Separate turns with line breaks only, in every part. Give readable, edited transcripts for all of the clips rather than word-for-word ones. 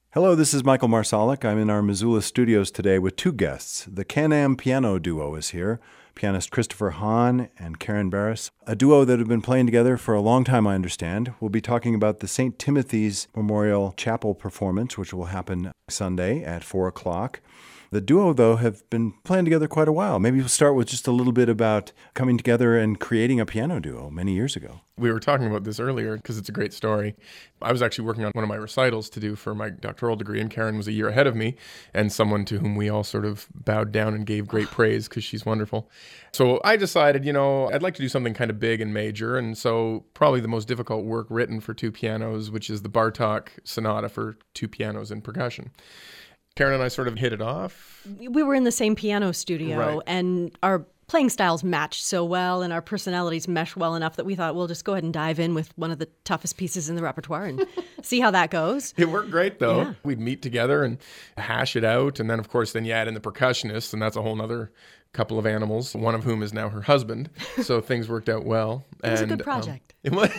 Hello, this is Michael Marsalik. I'm in our Missoula studios today with two guests. The Can-Am Piano Duo is here, pianist Christopher Hahn and Karen Barris, a duo that have been playing together for a long time, I understand. We'll be talking about the St. Timothy's Memorial Chapel performance, which will happen Sunday at 4 o'clock. The duo, though, have been playing together quite a while. Maybe we'll start with just a little bit about coming together and creating a piano duo many years ago.
We were talking about this earlier because it's a great story. I was actually working on one of my recitals to do for my doctoral degree, and Karen was a year ahead of me and someone to whom we all sort of bowed down and gave great praise because she's wonderful. So I decided, I'd like to do something kind of big and major, and so probably the most difficult work written for two pianos, which is the Bartók Sonata for two pianos and percussion. Karen and I sort of hit it off.
We were in the same piano studio,
Right.
And our playing styles matched so well and our personalities mesh well enough that we thought we'll just go ahead and dive in with one of the toughest pieces in the repertoire and see how that goes.
It worked great, though.
Yeah.
We'd meet together and hash it out. And then, of course, you add in the percussionist, and that's a whole nother couple of animals, one of whom is now her husband. So things worked out well.
It was a good project.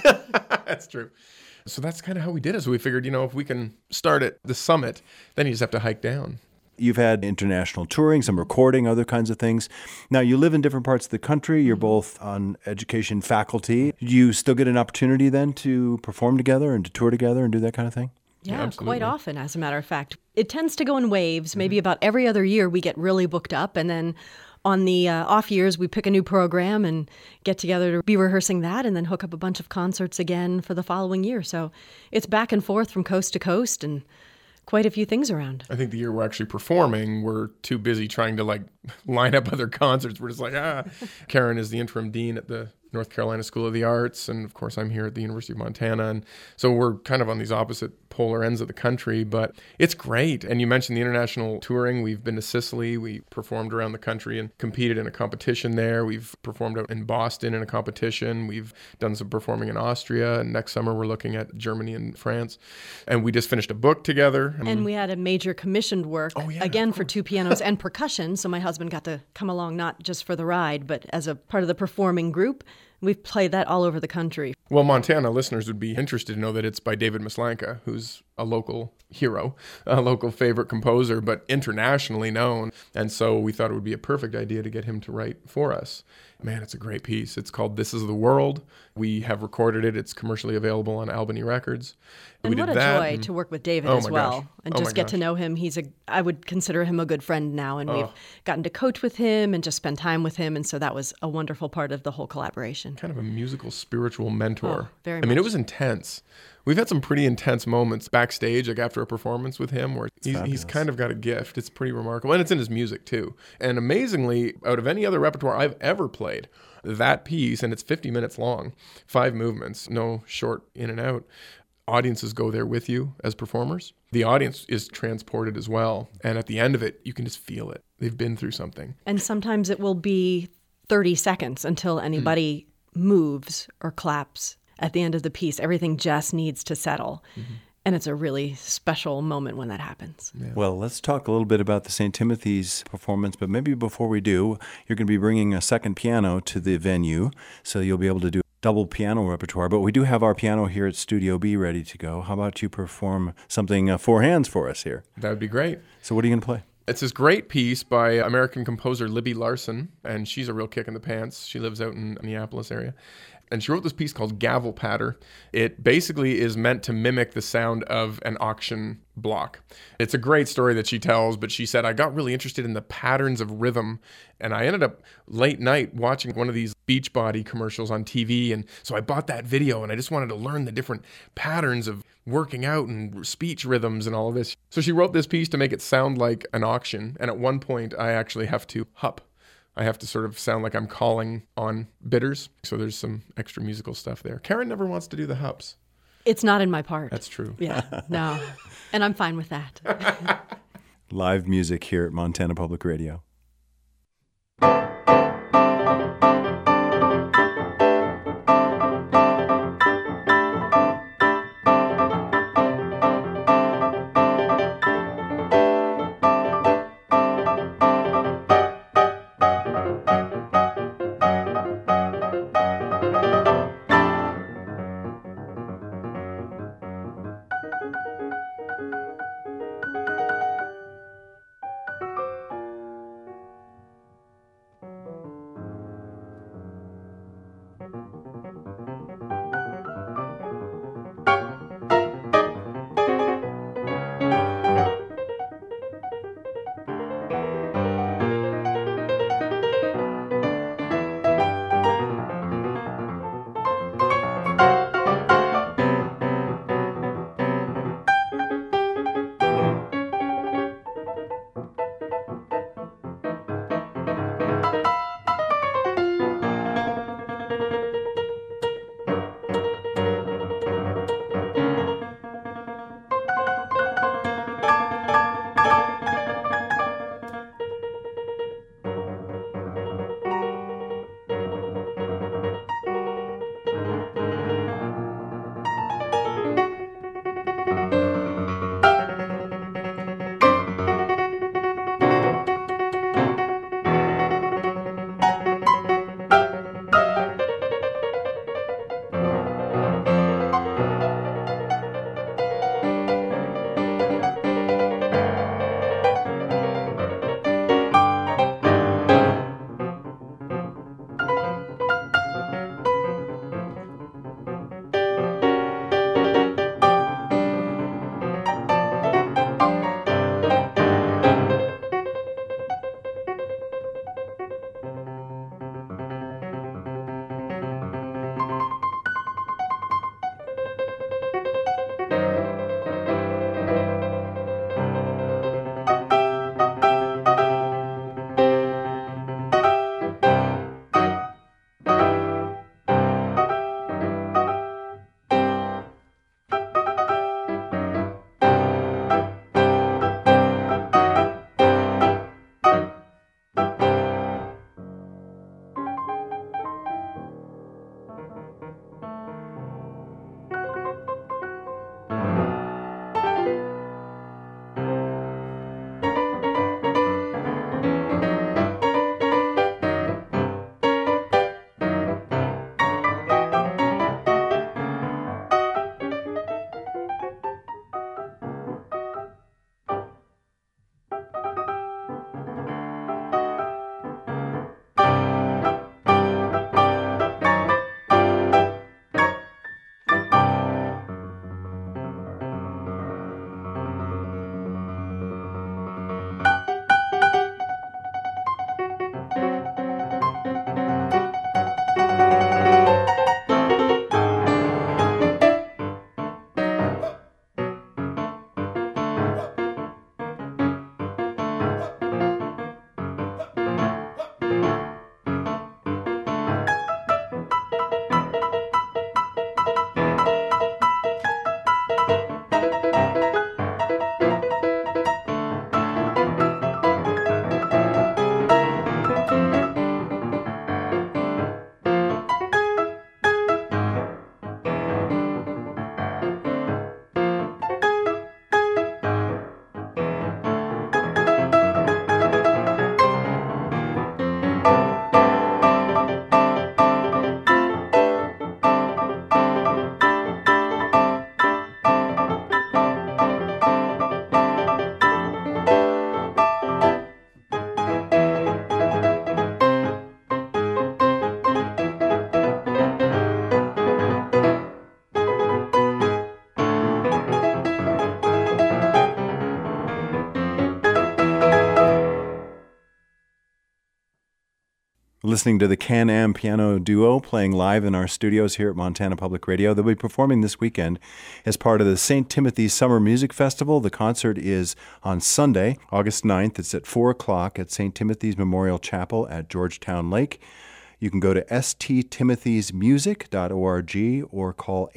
That's true. So that's kind of how we did it. So we figured, if we can start at the summit, then you just have to hike down.
You've had international touring, some recording, other kinds of things. Now, you live in different parts of the country. You're both on education faculty. Do you still get an opportunity then to perform together and to tour together and do that kind of thing?
Yeah,
absolutely.
quite often, as a matter of fact. It tends to go in waves. Maybe about every other year we get really booked up, and then on the off years, we pick a new program and get together to be rehearsing that and then hook up a bunch of concerts again for the following year. So it's back and forth from coast to coast and quite a few things around.
I think the year we're actually performing, we're too busy trying to line up other concerts. We're just Karen is the interim dean at the North Carolina School of the Arts. And of course, I'm here at the University of Montana. And so we're kind of on these opposite polar ends of the country, but it's great. And you mentioned the international touring. We've been to Sicily. We performed around the country and competed in a competition there. We've performed out in Boston in a competition. We've done some performing in Austria. And next summer, we're looking at Germany and France. And we just finished a book together.
And we had a major commissioned work, again, for two pianos and percussion. So my husband got to come along, not just for the ride, but as a part of the performing group. We've played that all over the country.
Well, Montana listeners would be interested to know that it's by David Mislanka, who's a local hero, a local favorite composer, but internationally known. And so we thought it would be a perfect idea to get him to write for us. Man, it's a great piece. It's called This Is the World. We have recorded it. It's commercially available on Albany Records.
And what a joy to work with David as well.
Gosh.
And just get to know him. I would consider him a good friend now. And we've gotten to coach with him and just spend time with him. And so that was a wonderful part of the whole collaboration.
Kind of a musical, spiritual mentor.
Very
I mean,
much.
it was intense. We've had some pretty intense moments backstage, after a performance with him, where he's kind of got a gift. It's pretty remarkable. And it's in his music, too. And amazingly, out of any other repertoire I've ever played, that piece, and it's 50 minutes long, 5 movements, no short in and out, audiences go there with you as performers. The audience is transported as well. And at the end of it, you can just feel it. They've been through something.
And sometimes it will be 30 seconds until anybody moves or claps. At the end of the piece, everything just needs to settle. Mm-hmm. And it's a really special moment when that happens.
Yeah. Well, let's talk a little bit about the St. Timothy's performance, but maybe before we do, you're going to be bringing a second piano to the venue, so you'll be able to do double piano repertoire. But we do have our piano here at Studio B ready to go. How about you perform something four hands for us here?
That would be great.
So what are you going to play?
It's this great piece by American composer Libby Larsen, and she's a real kick in the pants. She lives out in the Minneapolis area. And she wrote this piece called Gavel Patter. It basically is meant to mimic the sound of an auction block. It's a great story that she tells, but she said, I got really interested in the patterns of rhythm, and I ended up late night watching one of these Beachbody commercials on TV, and so I bought that video, and I just wanted to learn the different patterns of working out and speech rhythms and all of this. So she wrote this piece to make it sound like an auction, and at one point, I actually have to hup. I have to sort of sound like I'm calling on bidders. So there's some extra musical stuff there. Karen never wants to do the hups.
It's not in my part.
That's true.
Yeah, no. And I'm fine with that.
Live music here at Montana Public Radio. listening to the Can-Am Piano Duo playing live in our studios here at Montana Public Radio. They'll be performing this weekend as part of the St. Timothy's Summer Music Festival. The concert is on Sunday, August 9th. It's at 4 o'clock at St. Timothy's Memorial Chapel at Georgetown Lake. You can go to sttimothysmusic.org or call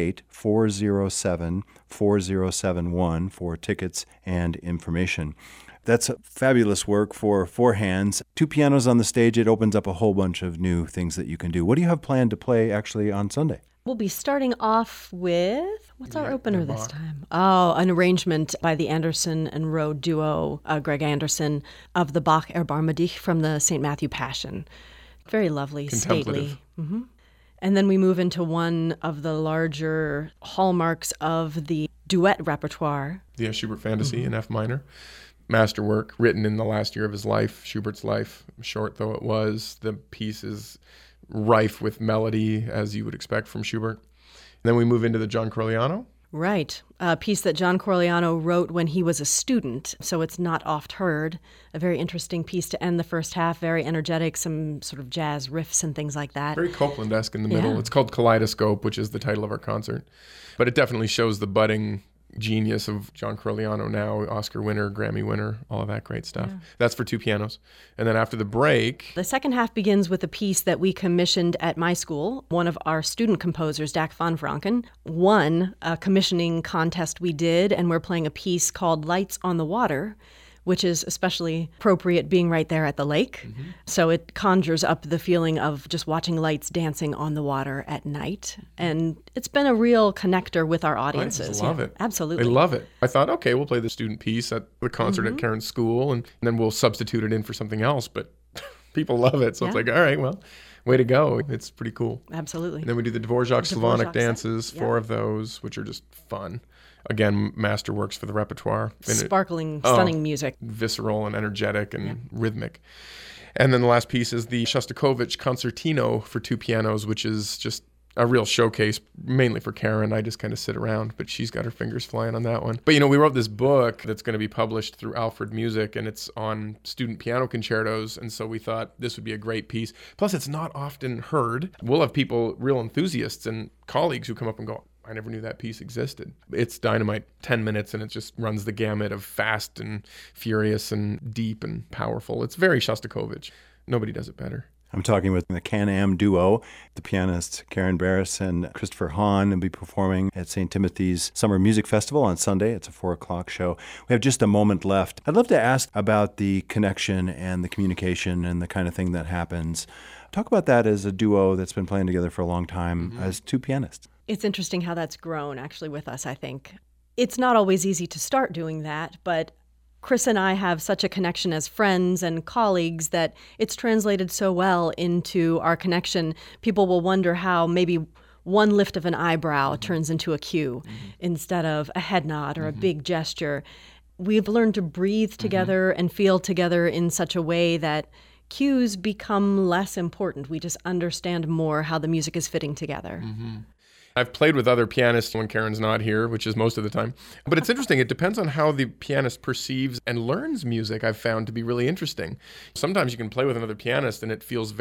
888-407-4071 for tickets and information. That's fabulous work for four hands. Two pianos on the stage. It opens up a whole bunch of new things that you can do. What do you have planned to play actually on Sunday?
We'll be starting off with, what's our opener this time? Oh, an arrangement by the Anderson and Rowe duo, Greg Anderson, of the Bach Erbarme dich from the St. Matthew Passion. Very lovely, stately. Mm-hmm. And then we move into one of the larger hallmarks of the duet repertoire.
Yeah, Schubert Fantasy in F minor. Masterwork, written in the last year of his life, Schubert's life, short though it was. The piece is rife with melody, as you would expect from Schubert. And then we move into the John Corigliano.
Right, a piece that John Corigliano wrote when he was a student, so it's not oft heard. A very interesting piece to end the first half, very energetic, some sort of jazz riffs and things like that.
Very Copland-esque in the middle. It's called Kaleidoscope, which is the title of our concert. But it definitely shows the budding genius of John Corigliano now, Oscar winner, Grammy winner, all of that great stuff. Yeah. That's for two pianos. And then after the break...
The second half begins with a piece that we commissioned at my school. One of our student composers, Dak van Franken, won a commissioning contest we did, and we're playing a piece called Lights on the Water, which is especially appropriate being right there at the lake. Mm-hmm. So it conjures up the feeling of just watching lights dancing on the water at night. And it's been a real connector with our audiences.
I just love it.
Absolutely.
They love it. I thought, okay, we'll play the student piece at the concert at Karen's school, and then we'll substitute it in for something else. But people love it. So it's like, all right, well, way to go. It's pretty cool.
Absolutely.
And then we do the Dvorak Slavonic dances, four of those, which are just fun. Again, masterworks for the repertoire.
Sparkling, stunning music.
Visceral and energetic and rhythmic. And then the last piece is the Shostakovich Concertino for two pianos, which is just a real showcase, mainly for Karen. I just kind of sit around, but she's got her fingers flying on that one. But, we wrote this book that's going to be published through Alfred Music, and it's on student piano concertos, and so we thought this would be a great piece. Plus, it's not often heard. We'll have people, real enthusiasts and colleagues who come up and go, I never knew that piece existed. It's dynamite, 10 minutes, and it just runs the gamut of fast and furious and deep and powerful. It's very Shostakovich. Nobody does it better.
I'm talking with the Can-Am Duo, the pianists Karen Barris and Christopher Hahn, will be performing at St. Timothy's Summer Music Festival on Sunday. It's a 4 o'clock show. We have just a moment left. I'd love to ask about the connection and the communication and the kind of thing that happens. Talk about that as a duo that's been playing together for a long time as two pianists.
It's interesting how that's grown, actually, with us, I think. It's not always easy to start doing that, but Chris and I have such a connection as friends and colleagues that it's translated so well into our connection. People will wonder how maybe one lift of an eyebrow turns into a cue instead of a head nod or a big gesture. We've learned to breathe together and feel together in such a way that cues become less important. We just understand more how the music is fitting together.
I've played with other pianists when Karen's not here, which is most of the time. But it's interesting. It depends on how the pianist perceives and learns music, I've found to be really interesting. Sometimes you can play with another pianist and it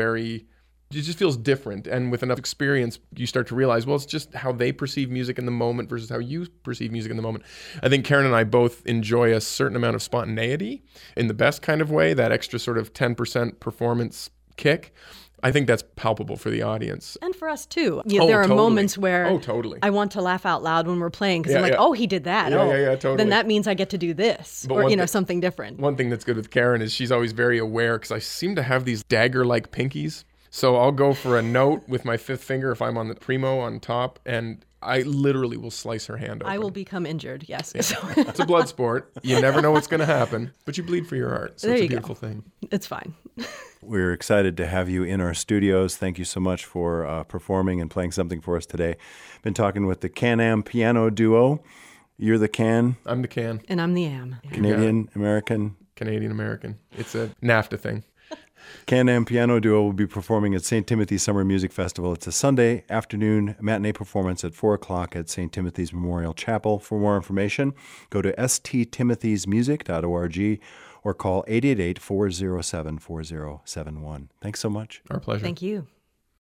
just feels different. And with enough experience, you start to realize, well, it's just how they perceive music in the moment versus how you perceive music in the moment. I think Karen and I both enjoy a certain amount of spontaneity in the best kind of way, that extra sort of 10% performance kick. I think that's palpable for the audience.
And for us, too. There are moments where I want to laugh out loud when we're playing because I'm like, oh, he did that.
Totally.
Then that means I get to do this or, something different.
One thing that's good with Karen is she's always very aware because I seem to have these dagger-like pinkies. So I'll go for a note with my fifth finger if I'm on the primo on top, and I literally will slice her hand open.
I will become injured, yes.
Yeah. It's a blood sport. You never know what's going to happen, but you bleed for your art. So it's a beautiful thing.
It's fine.
We're excited to have you in our studios. Thank you so much for performing and playing something for us today. Been talking with the Can-Am Piano Duo. You're the Can.
I'm the Can.
And I'm the Am.
Canadian-American.
Canadian-American. It's a NAFTA thing.
Can-Am Piano Duo will be performing at St. Timothy's Summer Music Festival. It's a Sunday afternoon matinee performance at 4 o'clock at St. Timothy's Memorial Chapel. For more information, go to sttimothysmusic.org or call 888-407-4071. Thanks so much.
Our pleasure.
Thank you.